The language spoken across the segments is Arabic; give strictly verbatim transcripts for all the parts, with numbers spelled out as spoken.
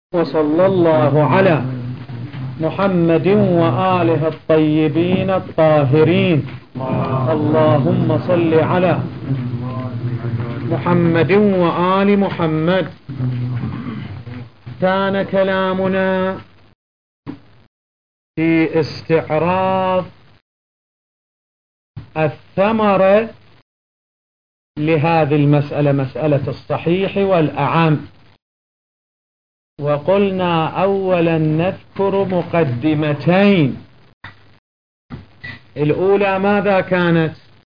وصلى الله على محمد وآله الطيبين الطاهرين. اللهم صل على محمد وآل محمد. كان كلامنا في استعراض الثمرة لهذه المسألة، مسألة الصحيح والأعم، وقلنا أولا نذكر مقدمتين. الأولى ماذا كانت؟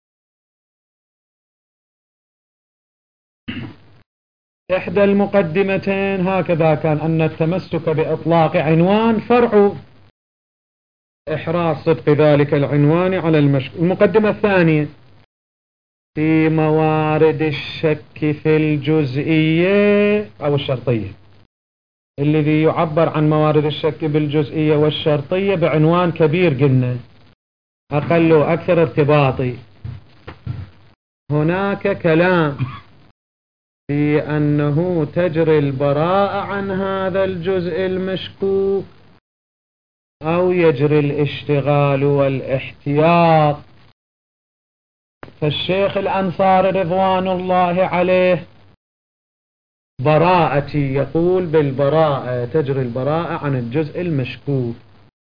إحدى المقدمتين هكذا كان، أن التمسك بإطلاق عنوان فرع إحراز صدق ذلك العنوان على المشك. المقدمة الثانية في موارد الشك في الجزئية أو الشرطية، الذي يعبر عن موارد الشك بالجزئية والشرطية بعنوان كبير، قلنا أقل وأكثر ارتباطي. هناك كلام في أنه تجري البراءة عن هذا الجزء المشكوك أو يجري الاشتغال والاحتياط. فالشيخ الأنصاري رضوان الله عليه براءتي يقول بالبراءة، تجري البراءة عن الجزء المشكوك.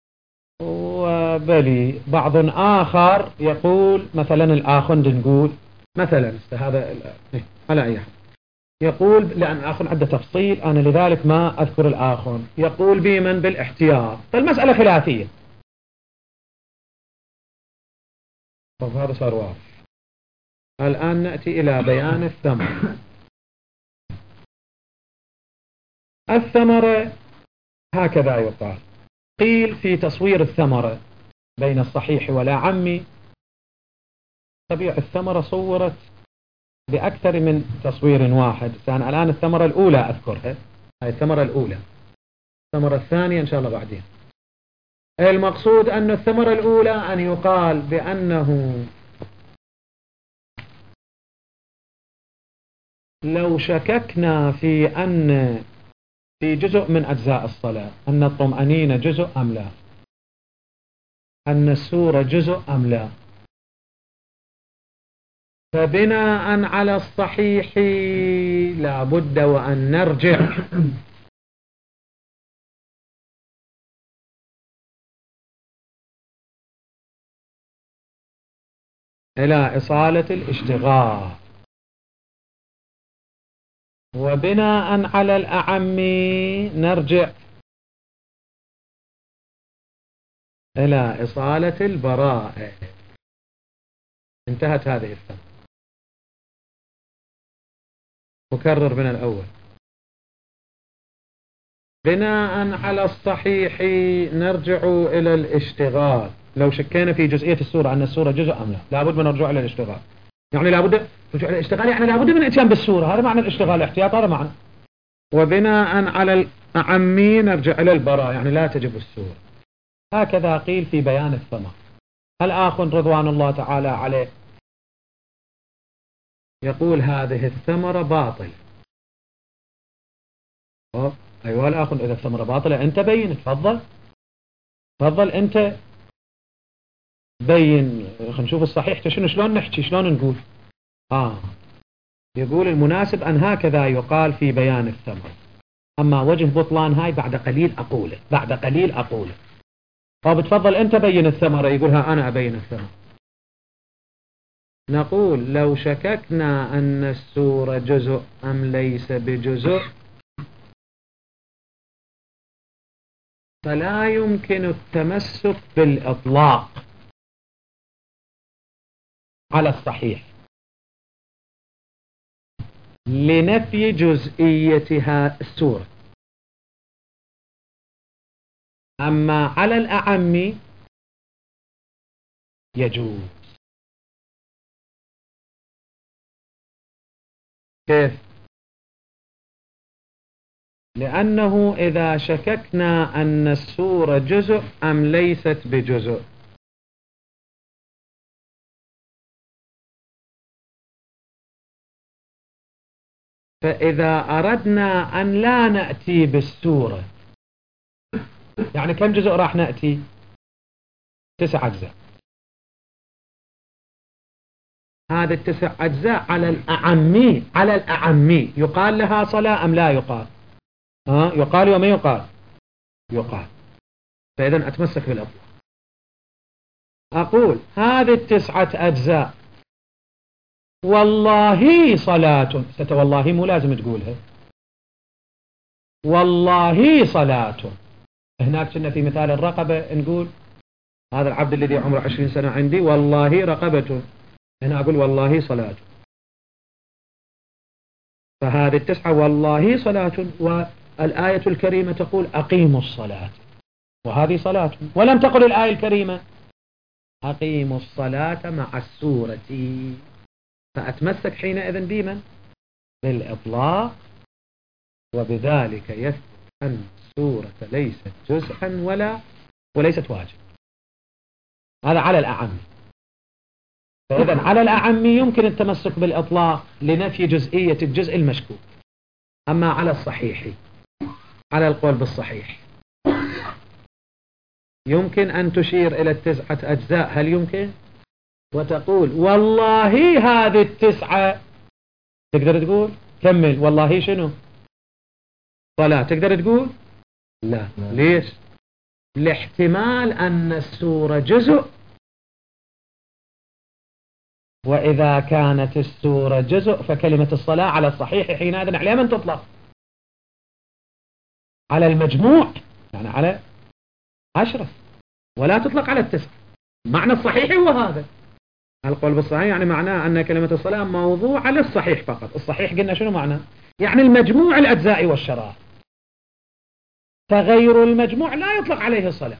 وبلي بعض آخر يقول مثلا الآخر، نقول مثلا هذا على أي حال يقول، لأن الآخر عنده تفصيل أنا لذلك ما أذكر الآخر، يقول بمن بالاحتياط. فالمسألة خلافية. طب هذا صار واضح. الآن نأتي إلى بيان الثمرة. الثمرة هكذا يقال. قيل في تصوير الثمرة بين الصحيح والأعم، طبيعة الثمرة صورت بأكثر من تصوير واحد. أنا الآن الثمرة الأولى أذكرها، هاي الثمرة الأولى. الثمرة الثانية إن شاء الله بعدين. المقصود أن الثمرة الأولى أن يقال بأنه لو شككنا في أن في جزء من أجزاء الصلاة أن الطمأنينة جزء أم لا، أن السورة جزء أم لا، فبناء على الصحيح لا بد وأن نرجع إلى إصالة الاشتغال، وبناء على الأعم نرجع إلى إصالة البراءة. انتهت هذه الثمرة. أكرر من الأول. بناء على الصحيح نرجع إلى الاشتغال. لو شكينا في جزئية السورة أن السورة جزء أم لا، لابد من الرجوع إلى الاشتغال. يعني لابد رجوع إلى الاشتغال، يعني لابد من الاتيان بالسورة. هذا معنى الاشتغال، احتياط هذا معنى. وبناء على الأعم نرجع إلى البراء، يعني لا تجب السورة. هكذا قيل في بيان الثمر. الآخر رضوان الله تعالى عليه يقول هذه الثمرة باطل. أيها الآخر، إذا الثمرة باطلة أنت بين، تفضل تفضل أنت بين. خلينا نشوف الصحيح شنو، شلون نحكي، شلون نقول. آه يقول المناسب أن هكذا يقال في بيان الثمرة. أما وجه بطلان هاي بعد قليل أقوله، بعد قليل أقوله. طب تفضل أنت بين الثمرة. يقولها أنا أبين الثمرة. نقول لو شككنا أن السورة جزء أم ليس بجزء، فلا يمكن التمسك بالإطلاق على الصحيح لنفي جزئيتها السورة. أما على الأعم يجوز. كيف؟ لأنه إذا شككنا أن السورة جزء أم ليست بجزء، فإذا أردنا أن لا نأتي بالسورة، يعني كم جزء راح نأتي؟ تسع أجزاء. هذه التسع أجزاء على الأعمي، على الأعمي يقال لها صلاة أم لا يقال؟ ها يقال وما يقال؟ يقال. فإذا أتمسك بالأطلاق، أقول هذه التسعة أجزاء والله صلاة، ست والله مو لازم تقولها، والله صلاة. هناك كنا في مثال الرقبة نقول هذا العبد الذي عمره عشرين سنة عندي والله رقبة، هنا أقول والله صلاة. فهذه التسعة والله صلاة، والآية الكريمة تقول أقيموا الصلاة، وهذه صلاة. ولم تقل الآية الكريمة أقيموا الصلاة مع السورة، فأتمسك حينئذ بمن؟ بالإطلاق، وبذلك يثبت أن السورة ليست جزءا ولا وليست واجب. هذا على الأعم. فإذا على الأعم يمكن التمسك بالإطلاق لنفي جزئية الجزء المشكوك. أما على الصحيح، على القول بالصحيح، يمكن أن تشير إلى التسعة أجزاء، هل يمكن؟ وتقول والله هذه التسعة، تقدر تقول كمل والله شنو؟ صلاة، تقدر تقول؟ لا. ليش؟ لاحتمال أن السورة جزء، وإذا كانت السورة جزء فكلمة الصلاة على الصحيح حينئذ على من تطلق؟ على المجموع، يعني على عشرة، ولا تطلق على التسعة. معنى الصحيح هو هذا. القول بالصحيح يعني معناه أن كلمة الصلاة موضوعة للصحيح فقط. الصحيح قلنا شنو معناه؟ يعني المجموع الأجزاء والشرائع، فغير المجموع لا يطلق عليه الصلاة.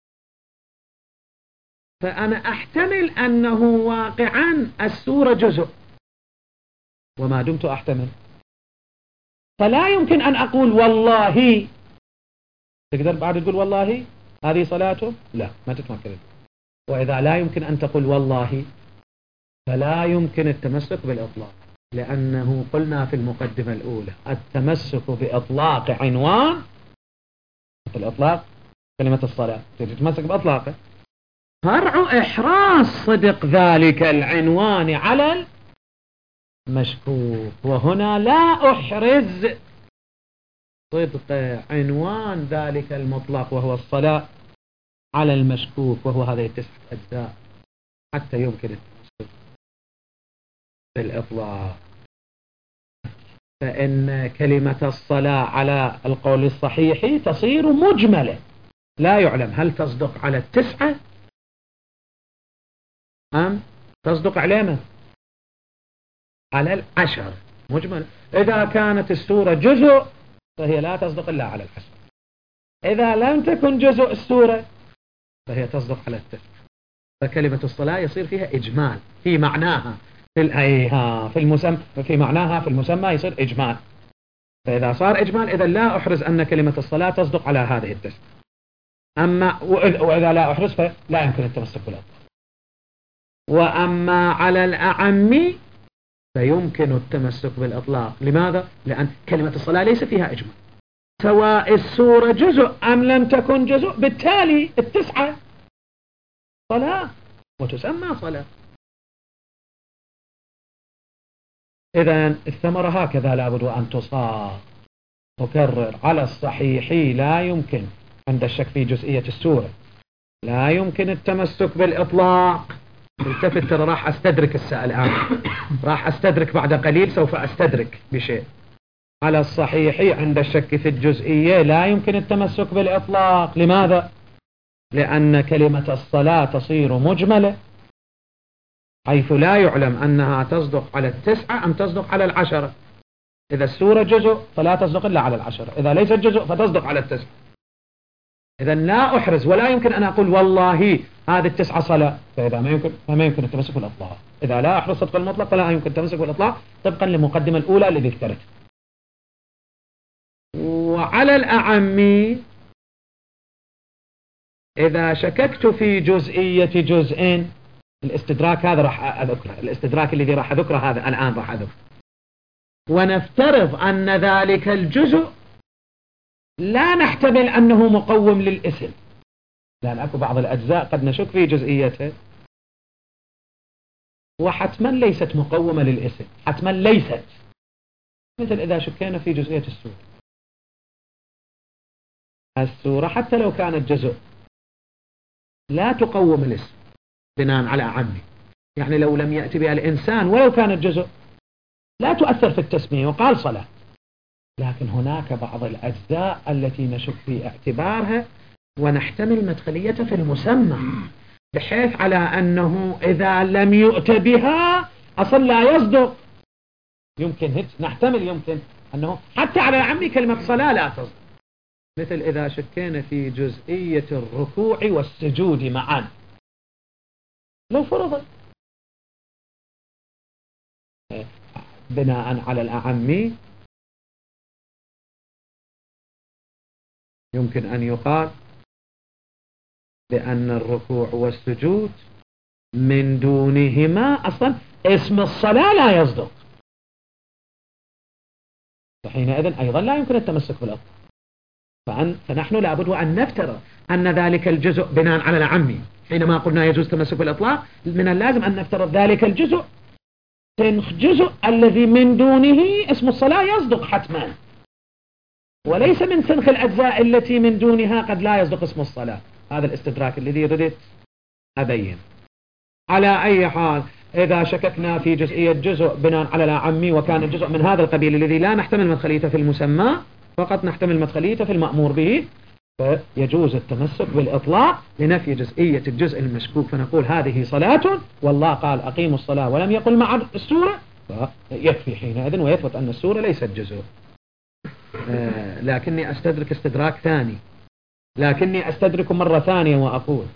فأنا أحتمل أنه واقعا السورة جزء، وما دمت أحتمل فلا يمكن أن أقول والله. تقدر بعد تقول والله هذه صلاته؟ لا، ما تتمكن. وإذا لا يمكن أن تقول والله فلا يمكن التمسك بالإطلاق، لأنه قلنا في المقدمة الأولى التمسك بإطلاق عنوان، في الإطلاق كلمة الصلاة تتمسك بإطلاقه، فرع إحراز صدق ذلك العنوان على المشكوك. وهنا لا أحرز صدق عنوان ذلك المطلق وهو الصلاة على المشكوك، وهو هذه التسعة أجزاء، حتى يمكن التمسك بالإطلاق. فإن كلمة الصلاة على القول الصحيح تصير مجملة، لا يعلم هل تصدق على التسعة أم تصدق على على العشر. مجمل. إذا كانت السورة جزء فهي لا تصدق إلا على العشر، إذا لم تكن جزء السورة فهي تصدق على التسعة. فكلمة الصلاة يصير فيها إجمال في معناها، في الأيها في المسمى، في معناها في المسمى يصير إجمال. فإذا صار إجمال إذا لا أحرز أن كلمة الصلاة تصدق على هذه التسعة. أما وإذا لا أحرز فلا يمكن التمسك بالأطلاق. وأما على الأعم فيمكن التمسك بالإطلاق. لماذا؟ لأن كلمة الصلاة ليس فيها إجمال، سواء السورة جزء أم لم تكن جزء، بالتالي التسعة صلاة وتسمى صلاة. إذن الثمرة هكذا لابد أن تصاغ. أكرر على الصحيح لا يمكن عند الشك في جزئية السورة، لا يمكن التمسك بالإطلاق. التفت ترى راح أستدرك السائل الآن، راح أستدرك بعد قليل، سوف أستدرك بشيء. على الصحيح عند الشك في الجزئية لا يمكن التمسك بالإطلاق. لماذا؟ لأن كلمة الصلاة تصير مجملة، حيث لا يعلم أنها تصدق على التسعة أم تصدق على العشرة. إذا السورة جزء فلا تصدق إلا على العشرة، إذا ليست جزء فتصدق على التسعة. إذا لا أحرز ولا يمكن أن أقول والله هذه التسعة صلاة، فإذا ما يمكن فما يمكن التمسك بالإطلاق. إذا لا أحرز صدق المطلق فلا يمكن التمسك بالإطلاق، طبقا للمقدمة الأولى التي ذكرت. وعلى الأعم إذا شككت في جزئية جزء، الاستدراك هذا راح أذكره، الاستدراك الذي راح أذكره هذا الآن راح أذكره. ونفترض أن ذلك الجزء لا نحتمل أنه مقوم للاسم، لأن أكو بعض الأجزاء قد نشك في جزئيتها وحتما ليست مقومة للاسم، حتما ليست، مثل إذا شكينا في جزئية السورة. السورة حتى لو كانت جزء لا تقوم الاسم بناء على أعمي، يعني لو لم يأتي بها الإنسان ولو كانت جزء لا تؤثر في التسمية وقال صلاة، لكن هناك بعض الأجزاء التي نشك في اعتبارها ونحتمل مدخليتها في المسمى، بحيث على أنه إذا لم يؤت بها أصلا لا يصدق. يمكن نحتمل يمكن أنه حتى على عمي كلمة صلاة لا تصدق، مثل إذا شكينا في جزئية الركوع والسجود معا، لو فرض بناء على الأعمي يمكن أن يقال بأن الركوع والسجود من دونهما أصلا اسم الصلاة لا يصدق، فحينئذ أيضا لا يمكن التمسك بالأطلاق. فنحن لابد أن نفترض أن ذلك الجزء بناء على العمي، حينما قلنا يجوز التمسك بالإطلاق من اللازم أن نفترض ذلك الجزء سنخ جزء الذي من دونه اسم الصلاة يصدق حتما، وليس من سنخ الأجزاء التي من دونها قد لا يصدق اسم الصلاة. هذا الاستدراك الذي ردت أبين. على أي حال إذا شككنا في جزئية جزء بناء على العمي وكان الجزء من هذا القبيل الذي لا نحتمل مدخليته في المسمى فقط نحتمل مدخليته في المأمور به، فيجوز التمسك بالإطلاق لنفي جزئية الجزء المشكوك، فنقول هذه صلاة والله قال أقيموا الصلاة ولم يقل مع السورة، فيكفي حينئذ ويثبت أن السورة ليست جزء. آه لكني أستدرك استدراك ثاني، لكني أستدرك مرة ثانية وأقول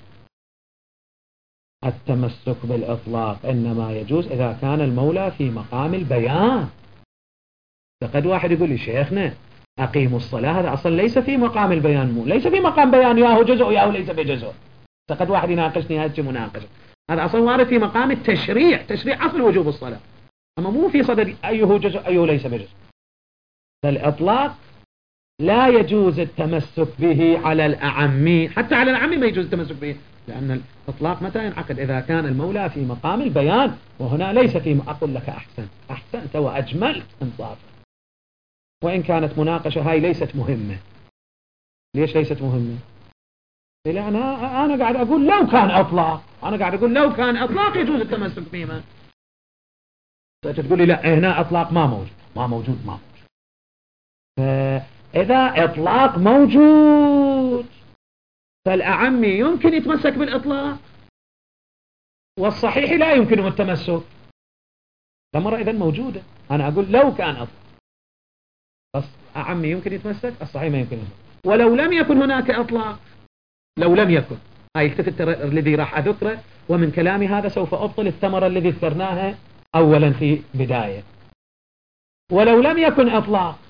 التمسك بالإطلاق إنما يجوز إذا كان المولى في مقام البيان. فقد واحد يقول لي شيخنا أقيموا الصلاة هذا أصلا ليس في مقام البيان، مو ليس في مقام بيان ياهو جزء ياهو ليس بجزء. فقد واحد يناقشني هذا مناقشة، هذا أصلا وارد في مقام التشريع، تشريع أصل وجوب الصلاة، أما مو في صدر أيه جزء أيه ليس بجزء. فالإطلاق لا يجوز التمسك به على الأعمي، حتى على الأعمي ما يجوز التمسك به، لأن الإطلاق متى ينعقد؟ إذا كان المولى في مقام البيان، وهنا ليس في. أقول لك أحسن أحسنت وأجملت إنصافا، وإن كانت مناقشة هاي ليست مهمة. ليش ليست مهمة؟ لأن أنا, أنا قاعد أقول لو كان أطلاق، أنا قاعد أقول لو كان أطلاق يجوز التمسك به. تقول لي لا هنا أطلاق ما موجود، ما موجود ما موجود. فإذا إطلاق موجود فالأعمي يمكن يتمسك بالإطلاق والصحيح لا يمكنه التمسك. الأمر إذن موجودة، أنا أقول لو كان أطلاق بس أعمي يمكن يتمسك، الصحيح ما يمكن يتمسك. ولو لم يكن هناك إطلاق، لو لم يكن هاي التفت الذي راح أذكره، ومن كلامي هذا سوف أبطل الثمرة الذي ذكرناها أولا في بداية. ولو لم يكن إطلاق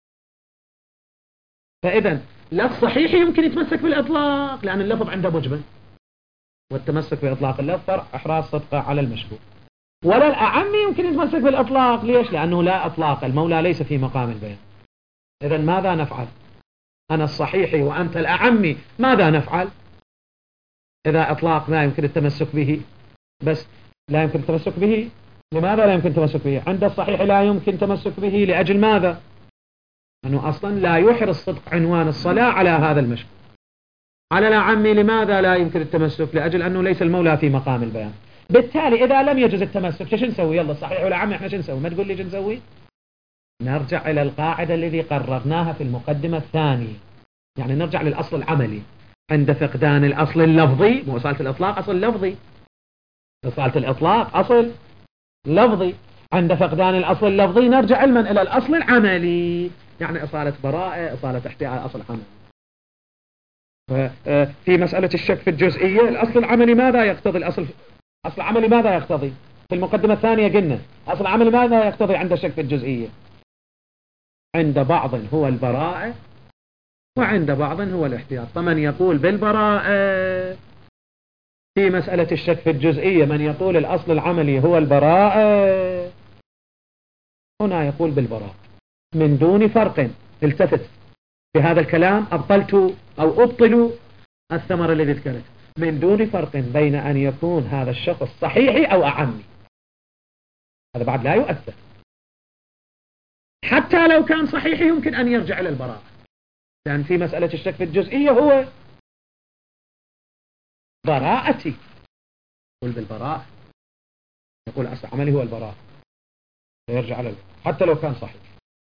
فإذا لا الصحيح يمكن يتمسك بالإطلاق لأن اللفظ عنده مجمل، والتمسك بإطلاق اللفظ فرع إحراز صدقه على المشهور. ولا الأعمي يمكن يتمسك بالإطلاق، ليش؟ لأنه لا إطلاق، المولى ليس في مقام البيان. إذا ماذا نفعل؟ أنا الصحيحي وأنت الأعمي، ماذا نفعل؟ إذا إطلاق لا يمكن التمسك به، بس لا يمكن التمسك به، لماذا لا يمكن التمسك به؟ عند الصحيح لا يمكن التمسك به لأجل ماذا؟ أنه أصلا لا يحرز صدق عنوان الصلاة على هذا المشهور. على الأعمي لماذا لا يمكن التمسك؟ لأجل أنه ليس المولى في مقام البيان. بالتالي إذا لم يجوز التمسك شو نسوي؟ يلا صحيح ولا عمي احنا شو نسوي؟ ما تقول لي شو نسوي؟ نرجع إلى القاعدة الذي قررناها في المقدمة الثانية، يعني نرجع للأصل العملي. عند فقدان الأصل اللفظي، مو إصالة الإطلاق أصل لفظي، إصالة الإطلاق أصل لفظي، عند فقدان الأصل اللفظي نرجع علما إلى الأصل العملي، يعني إصالة براءة، إصالة احتياء على أصل عملي. في مسألة الشك في الجزئية الأصل العملي ماذا يقتضي؟ الأصل أصل العملي ماذا يقتضي؟ في المقدمة الثانية قلنا أصل العملي ماذا يقتضي عند الشك في الجزئية؟ عند بعض هو البراءة وعند بعض هو الاحتياط. فمن يقول بالبراءة في مسألة الشك في الجزئية، من يقول الأصل العملي هو البراءة، هنا يقول بالبراءة من دون فرق. التفت بهذا الكلام، أبطلت أو أبطل الثمرة الذي ذكرت، من دون فرق بين أن يكون هذا الشخص صحيحي أو أعمي. هذا بعد لا يؤثر، حتى لو كان صحيحي يمكن أن يرجع إلى البراءة، لأن في مسألة الشك في الجزئية هو براءتي. يقول بالبراءة، يقول أصل عملي هو البراءة، يرجع على البراءة حتى لو كان صحيح.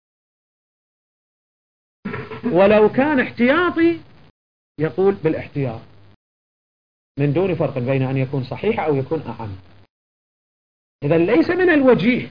ولو كان احتياطي يقول بالاحتياط من دون فرق بين أن يكون صحيح أو يكون أعم. إذا ليس من الوجيه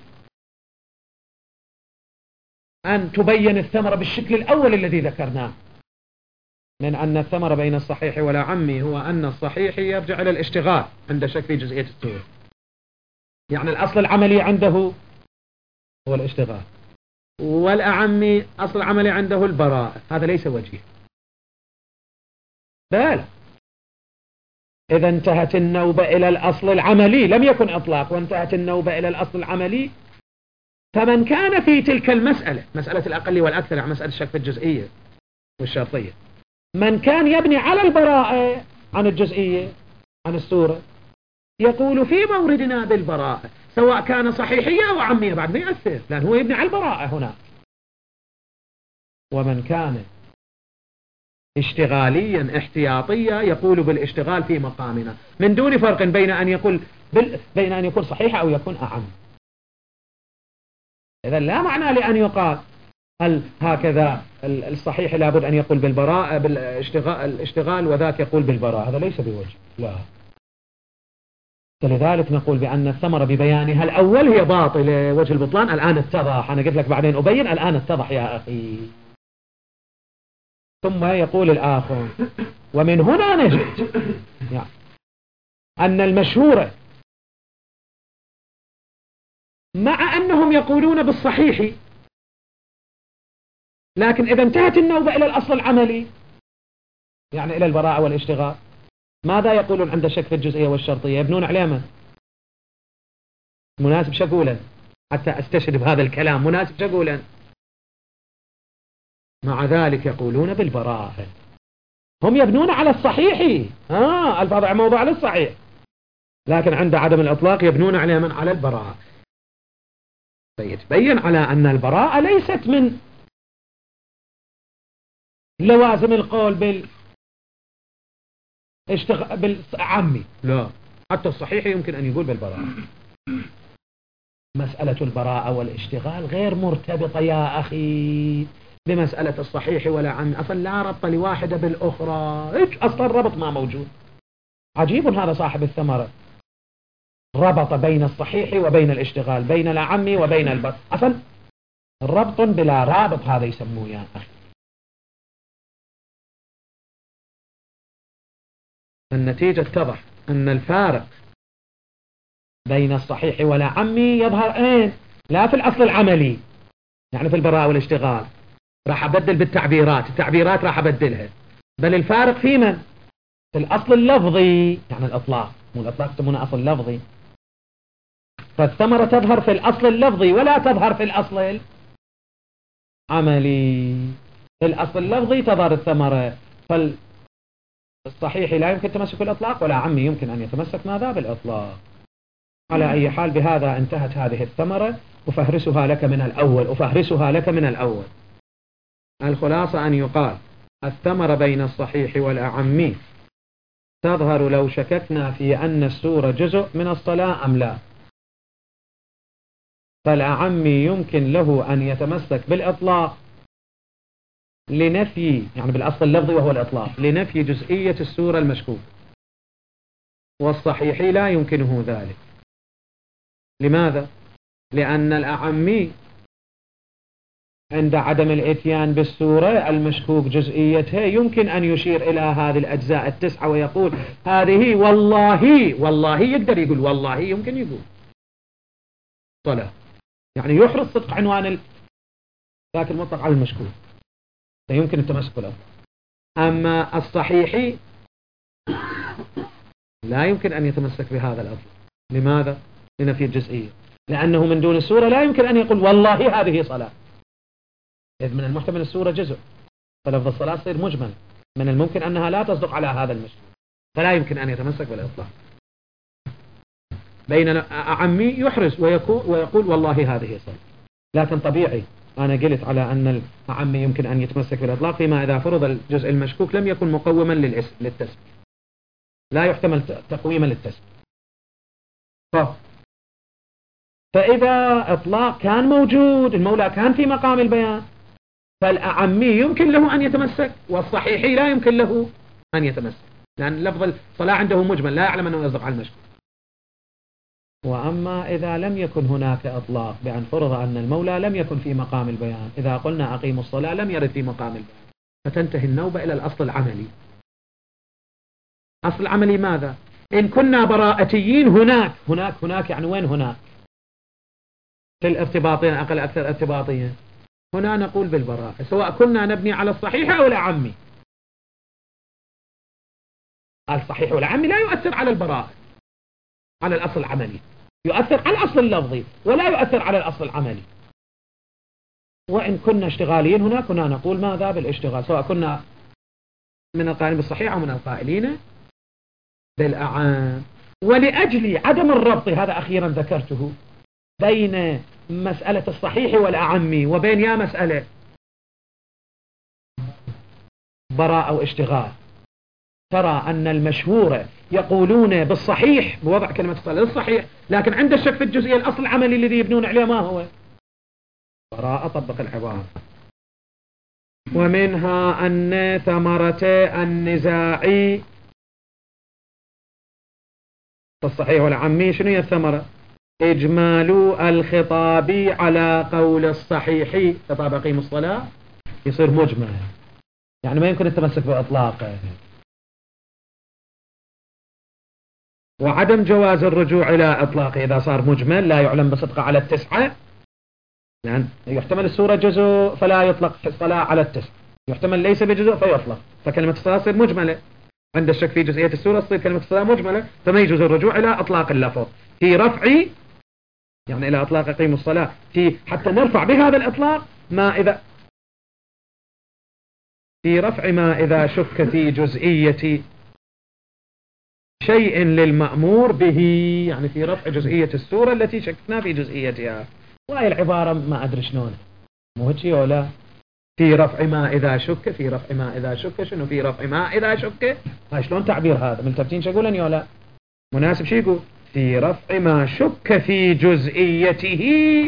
أن تبين الثمرة بالشكل الأول الذي ذكرناه، من أن الثمرة بين الصحيح والأعم هو أن الصحيح يرجع إلى الاشتغال عند شك في جزئية الصورة، يعني الأصل العملي عنده هو الاشتغال، والأعم أصل العملي عنده البراءة. هذا ليس وجيه. بل إذا انتهت النوبة إلى الأصل العملي، لم يكن إطلاق، وانتهت النوبة إلى الأصل العملي، فمن كان في تلك المسألة، مسألة الأقل والأكثر، يعني مسألة الشك في الجزئية والشرطية، من كان يبني على البراءة عن الجزئية عن الصورة، يقول في موردنا بالبراءة سواء كان صحيحية أو عمية بعد ما يأثر، لأن هو يبني على البراءة هنا. ومن كان اشتغاليا احتياطيا يقول بالاشتغال في مقامنا من دون فرق بين أن يقول بال... بين أن يكون صحيح أو يكون أعم. إذا لا معنى لأن يقال هل هكذا الصحيح لابد أن يقول بالبراءة بالاشتغال الاشتغال وذاك يقول بالبراءة، هذا ليس بوجه. لا، فلذلك نقول بأن الثمرة ببيانها الأول هي باطلة، وجه البطلان الآن اتضح. أنا قلت لك بعدين أبين، الآن اتضح يا أخي. ثم يقول الآخر ومن هنا نجد يعني أن المشهورة مع أنهم يقولون بالصحيح، لكن إذا انتهت النوبة إلى الأصل العملي يعني إلى البراءة والاشتغال، ماذا يقولون عند شك في الجزئية والشرطية؟ يبنون عليه من؟ مناسب شقولا حتى أستشهد بهذا الكلام، مناسب شقولا. مع ذلك يقولون بالبراءة، هم يبنون على الصحيح، آه الفاظع موضوع على الصحيح، لكن عند عدم الإطلاق يبنون عليه من؟ على البراءة. فيتبين على أن البراءة ليست من لوازم القول بال اشتغ... بالعمي، لا، حتى الصحيح يمكن أن يقول بالبراءة. مسألة البراءة والاشتغال غير مرتبطة يا أخي بمسألة الصحيح ولا عمي، أصلا لا ربط لواحدة بالأخرى، إيش أصلا الربط ما موجود. عجيب هذا صاحب الثمرة، ربط بين الصحيح وبين الاشتغال، بين العمي وبين البراءة، أصلا ربط بلا رابط، هذا يسموه يا أخي. النتيجة اتضح أن الفارق بين الصحيح والعمي يظهر أين؟ لا في الأصل العملي، يعني في البراءة والاشتغال راح أبدل بالتعبيرات، التعبيرات راح أبدلها، بل الفارق في من؟ في الأصل اللفظي، يعني الإطلاق، مو الإطلاق يسمونه أصل لفظي، فالثمرة تظهر في الأصل اللفظي ولا تظهر في الأصل العملي. في الأصل اللفظي تظهر الثمرة، فالصحيح لا يمكن تمسك بالإطلاق، ولا عمي يمكن أن يتمسك ماذا؟ بالإطلاق. على أي حال بهذا انتهت هذه الثمرة، أفهرسها لك من الأول أفهرسها لك من الأول. الخلاصة أن يقال الثمرة بين الصحيح والأعمي تظهر لو شككنا في أن السورة جزء من الصلاة أم لا. فالأعمي يمكن له أن يتمسك بالإطلاق لنفي، يعني بالأصل اللفظي وهو الإطلاق، لنفي جزئية السورة المشكوك، والصحيح لا يمكنه ذلك. لماذا؟ لأن الأعمي عند عدم الاتيان بالسورة المشكوك جزئيتها يمكن أن يشير إلى هذه الأجزاء التسعة ويقول هذه والله، والله يقدر يقول والله، يمكن يقول صلاة، يعني يحرص صدق عنوان ذاك المطلق على المشكوك، فيمكن التمسك له. أما الصحيح لا يمكن أن يتمسك بهذا الأصل. لماذا؟ لنفي الجزئية. لأنه من دون السورة لا يمكن أن يقول والله هذه صلاة، إذ من المحتمل السورة جزء، فلفظ الصلاة يصير مجمل، من الممكن أنها لا تصدق على هذا المشروع، فلا يمكن أن يتمسك بالإطلاق. بينما أعمي يحرز ويقول والله هذه صلاة. لكن طبيعي أنا قلت على أن الأعمي يمكن أن يتمسك بالإطلاق فيما إذا فرض الجزء المشكوك لم يكن مقوما للتسمية، لا يحتمل تقويما للتسمية. فإذا إطلاق كان موجود، المولى كان في مقام البيان، فالأعمي يمكن له أن يتمسك، والصحيحي لا يمكن له أن يتمسك، لأن لفظ الصلاة عنده مجمل لا يعلم أنه يصدق على المشكوك. وأما إذا لم يكن هناك إطلاق بأن فرض أن المولى لم يكن في مقام البيان، إذا قلنا أقيموا الصلاة لم يرد في مقام البيان، فتنتهي النوبة إلى الأصل العملي. أصل العملي ماذا؟ إن كنا براءتيين هناك هناك هناك يعني وين هناك؟ في الارتباطين أقل أكثر ارتباطيا، هنا نقول بالبراءة سواء كنا نبني على الصحيح أو الأعمي. الصحيح والأعمي لا يؤثر على البراءة، على الأصل العملي، يؤثر على الأصل اللفظي ولا يؤثر على الأصل العملي. وإن كنا اشتغاليين هناك كنا نقول ماذا بالاشتغال، سواء كنا من القائلين بالصحيح أو من القائلين بالأعام. ولأجل عدم الربط، هذا أخيرا ذكرته، بين مسألة الصحيح والأعمي وبين يا مسألة براءة أو اشتغال، ترى أن المشهور يقولون بالصحيح بوضع كلمة الصلاة للصحيح، لكن عند الشك في الجزئية الأصل العملي الذي يبنون عليه ما هو؟ براءة. طبق العبارة. ومنها أن ثمرة النزاع الصحيح والعمي شنو هي الثمرة؟ إجمال الخطاب على قول الصحيح، خطاب أقيم الصلاة يصير مجمل، يعني ما يمكن التمسك بإطلاقه. وعدم جواز الرجوع إلى إطلاقه إذا صار مجمل لا يعلم بصدقه على التسعة، لأن يعني يحتمل السورة جزء فلا يطلق الصلاة على التسعة، يحتمل ليس بجزء فيطلق، فكلمة الصلاة تصير مجملة. عند الشك في جزئية السورة تصير كلمة الصلاة مجملة، فما يجوز الرجوع إلى إطلاق اللفظ في رفع، يعني إلى إطلاق أقيم الصلاة في حتى نرفع بهذا الإطلاق ما إذا في رفع ما إذا شك في جزئية شيء للمأمور به، يعني في رفع جزئية السورة التي شكنا في جزئيتها. وهي العبارة ما أدري شلون مو هيك ولا في رفع ما إذا شك، في رفع ما إذا شك شنو في رفع ما إذا شك، هاي شلون تعبير هذا من تبتين شقولني ولا مناسب؟ شي يقول في رفع ما شك في جزئيته،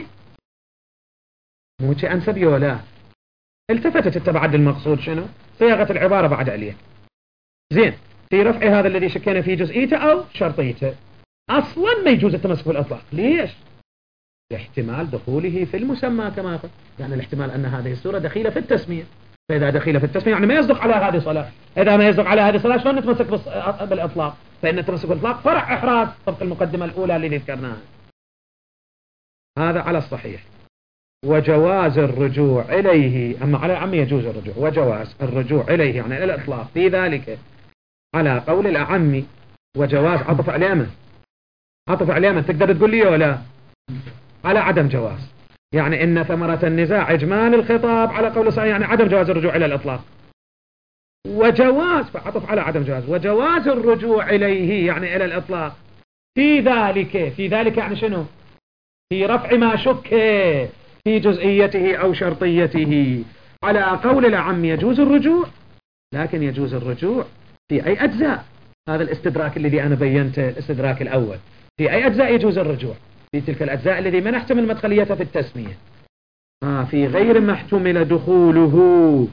مو هيك أنسب ولا التفتت التبعد المقصود شنو صياغة العبارة بعد عليه. زين، في رفع هذا الذي شكينا في جزئيته أو شرطيته، أصلا ما يجوز التمسك بالإطلاق. ليش؟ لاحتمال دخوله في المسمى كما قلت، يعني الاحتمال أن هذه السورة دخيلة في التسمية، فإذا دخيلة في التسمية يعني ما يصدق على هذه صلاة، إذا ما يصدق على هذه صلاة شلون نتمسك بالإطلاق؟ فإن التمسك بالإطلاق فرع إحراز طبق المقدمة الأولى اللي ذكرناها. هذا على الصحيح. وجواز الرجوع إليه، أما على الأعمي يجوز الرجوع، وجواز الرجوع إليه يعني إلى الإطلاق في ذلك على قول الأعمي، وجواز عطف علامة، عطف علامة تقدر تقول لي ولا على عدم جواز، يعني إن ثمرة النزاع إجمال الخطاب على قول صحيح، يعني عدم جواز الرجوع إلى الإطلاق. وجواز فعطف على عدم جواز، وجواز الرجوع إليه يعني إلى الإطلاق في ذلك، في ذلك يعني شنو؟ في رفع ما شك في جزئيته أو شرطيته على قول الأعم يجوز الرجوع، لكن يجوز الرجوع في أي أجزاء؟ هذا الاستدراك الذي أنا بينته، الاستدراك الأول، في أي أجزاء يجوز الرجوع؟ في تلك الأجزاء الذي ما نحتمل مدخليتها في التسمية، آه في غير ما احتمل دخوله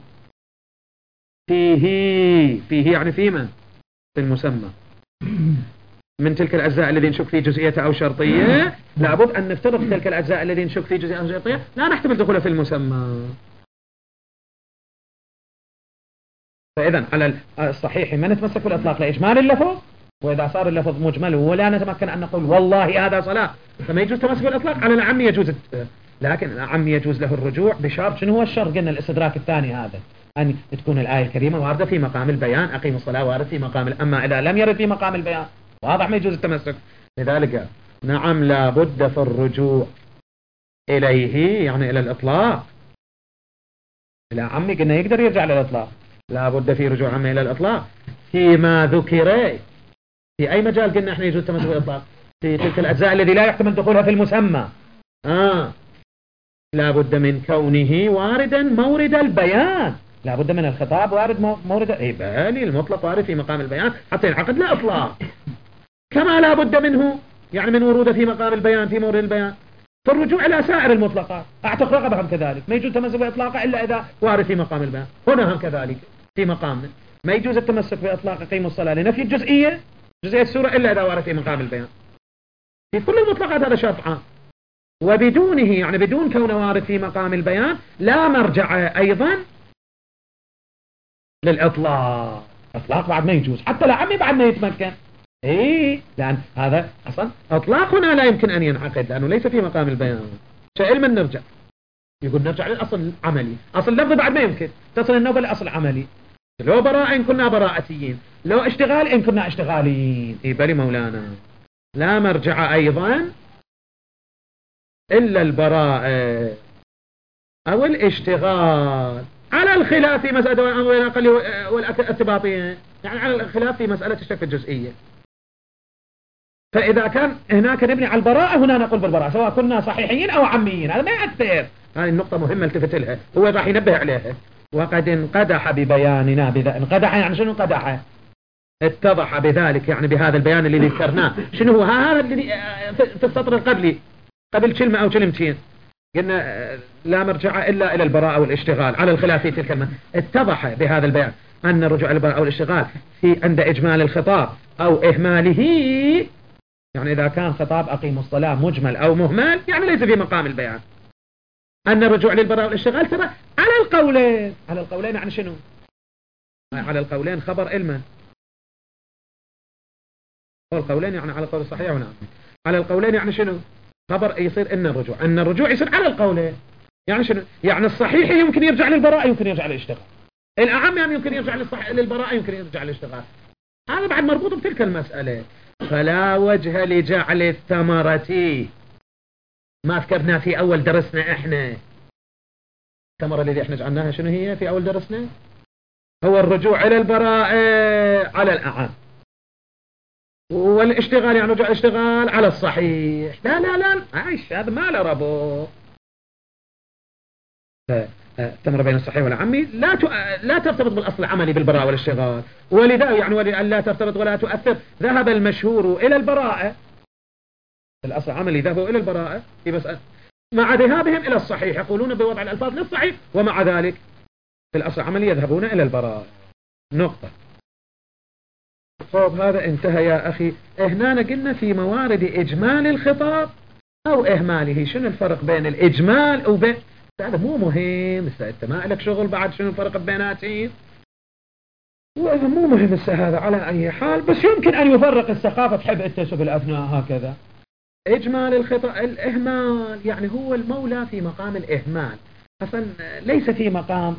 فيه، فيه يعني في من؟ في المسمى، من تلك الأجزاء الذي نشك في جزئية أو شرطية، لابد أن نفترض في تلك الأجزاء الذي نشك في جزئية أو شرطية لا نحتمل دخولها في المسمى. فإذا على الصحيح ما نتمسك بالإطلاق لإجمال اللفظ، وإذا صار اللفظ مجمل ولا نتمكن أن نقول والله هذا صلاة فما يجوز تمسك بالإطلاق. على العم يجوز، لكن العم يجوز له الرجوع بشرط، شنو هو الشرط؟ قلنا الاستدراك الثاني هذا، أن تكون الآية الكريمة واردة في مقام البيان، أقيم الصلاة وارد في مقام، أما إذا لم يرد في مقام البيان واضح ما يجوز التمسك. لذلك نعم لا بد في الرجوع إليه، يعني إلى الإطلاق. إلى عمي قلنا يقدر يرجع للإطلاق، لا بد في رجوع عمي إلى الإطلاق فيما ذكر. في أي مجال قلنا إحنا يجوز التمسك بالإطلاق؟ في تلك الأجزاء الذي لا يحتمل دخولها في المسمى. آه لا بد من كونه واردا مورد البيان، لا بد من الخطاب وارد مورد اي بالي المطلق وارد في مقام البيان حتى ينعقد لا إطلاق، كما لا بد منه يعني من وروده في مقام البيان في مورد البيان. فالرجوع إلى سائر المطلقات، أعتق رقبة هم كذلك ما يجوز التمسك بإطلاقه إلا إذا وارد في مقام البيان. هنا هم كذلك في مقامنا ما يجوز التمسك بإطلاق قيم الصلاة لنفي الجزئية جزئية السورة إلا إذا وارد في مقام البيان. في كل المطلقات هذا شرط عام، وبدونه يعني بدون كونه وارد في مقام البيان لا مرجع أيضا للإطلاق. إطلاق بعد ما يجوز حتى لعمي بعد ما يتمكن. إيه لأن هذا أصلا إطلاق هنا لا يمكن أن ينعقد لأنه ليس في مقام البيان. علما نرجع يقول نرجع للأصل العملي، أصل اللفظ بعد ما يمكن تصل النوبة لأصل عملي. لو براء إن كنا براءتيين، لو اشتغال إن كنا اشتغاليين. إيه بلي مولانا لا مرجع أيضا إلا البراءة أو الاشتغال على الخلاف في مسألة الأقل والأتباطية، يعني على الخلاف في مسألة الشك الجزئية. فإذا كان هناك نبني على البراءة هنا نقول بالبراءة سواء كنا صحيحيين أو عميين، هذا ما يأثر. هذه النقطة مهمة التفت لها، هو راح ينبه عليها. وقد انقدح ببياننا بذا، انقدح يعني شنو انقدح؟ اتضح بذلك يعني بهذا البيان اللي ذكرناه. شنو هو هذا اللي في السطر القبلي قبل كلمة أو كلمتين قلنا لا مرجع إلا إلى البراءة والاشتغال على الخلاف في تلك المسألة. اتضح بهذا البيان أن الرجوع إلى البراءة والاشتغال في عند إجمال الخطاب أو إهماله، يعني إذا كان خطاب أقيم الصلاة مجمل أو مهمل يعني ليس في مقام البيان، أن الرجوع للبراءة والاشتغال ترى على القولين. على القولين يعني شنو؟ على القولين خبر علما، القولين يعني على القول الصحيح ونعم. على القولين يعني شنو؟ خبر يصير إن الرجوع أن الرجوع يصير على القولين، يعني شنو؟ يعني الصحيح يمكن يرجع للبراءة يمكن يرجع للاشتغال، الأعم يعني يمكن يرجع للصح... للبراءة يمكن يرجع للاشتغال. هذا بعد مربوط بتلك المسألة. فلا وجه لجعل الثمرة، ما فكرنا في أول درسنا إحنا الثمرة اللي إحنا جعلناها شنو هي في أول درسنا؟ هو الرجوع إلى البراءة على الأعم، والاشتغال يعني رجوع الاشتغال على الصحيح. لا لا لا عايش هذا ما له ربط. الثمرة بين الصحيح والعمي لا ت... لا ترتبط بالأصل العملي بالبراءة والاشتغال، ولذا يعني ولأن لا ترتبط ولا تؤثر ذهب المشهور إلى البراءة، الأصل العملي ذهبوا إلى البراءة في مسألة مع ذهابهم إلى الصحيح، يقولون بوضع الألفاظ للصحيح ومع ذلك في الأصل العملي يذهبون إلى البراءة. نقطة. طب هذا انتهى يا أخي. هنا قلنا في موارد إجمال الخطاب أو إهماله. شنو الفرق بين الإجمال وبين هذا؟ مو مهم انت ما لك شغل بعد شنو الفرق بيناتهم، وإذا مو مهم هذا على أي حال، بس يمكن أن يفرق الثقافة تحب التسب الأبناء هكذا. إجمال الخطأ الإهمال يعني هو المولى في مقام الإهمال أصلا، ليس في مقام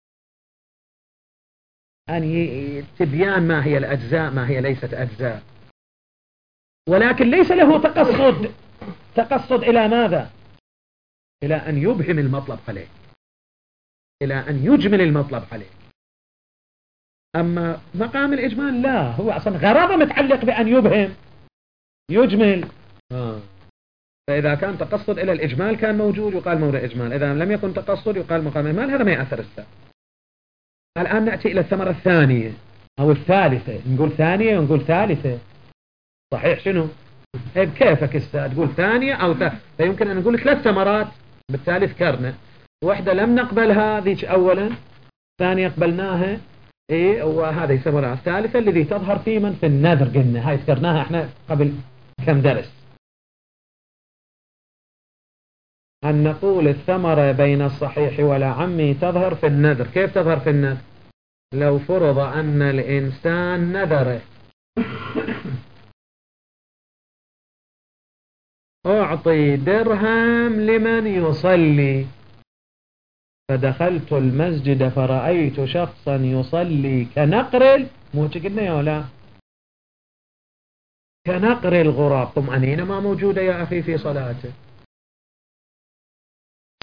أن تبيان ما هي الأجزاء ما هي ليست أجزاء، ولكن ليس له تقصد. تقصد إلى ماذا؟ إلى أن يبهم المطلب عليه، إلى أن يجمل المطلب عليه. أما مقام الإجمال لا، هو أصلا غرضه متعلق بأن يبهم يجمل. آه. فإذا كان تقصد إلى الإجمال كان موجود يقال مورد إجمال، إذا لم يكن تقصد يقال مقام إجمال. هذا ما يأثر السابق. الآن نأتي إلى الثمرة الثانية أو الثالثة. نقول ثانية ونقول ثالثة صحيح شنو؟ بكيفك استاذ تقول ثانية أو ثالثة، فيمكن أن نقول ثلاث ثمرات بالثالث كرنا، واحدة لم نقبلها ذيك أولا، ثانية قبلناها إيه وهذه الثمرة الثالثة الذي تظهر في من في النذر. قلنا هاي ذكرناها احنا قبل كم درس، أن نقول الثمرة بين الصحيح والعمي تظهر في النذر. كيف تظهر في النذر؟ لو فرض أن الإنسان نذره أعطي درهم لمن يصلي، فدخلت المسجد فرأيت شخصا يصلي كنقر، مو قلنا يا ولا كنقر الغراب، طمأنينة ما موجودة يا أخي في صلاته.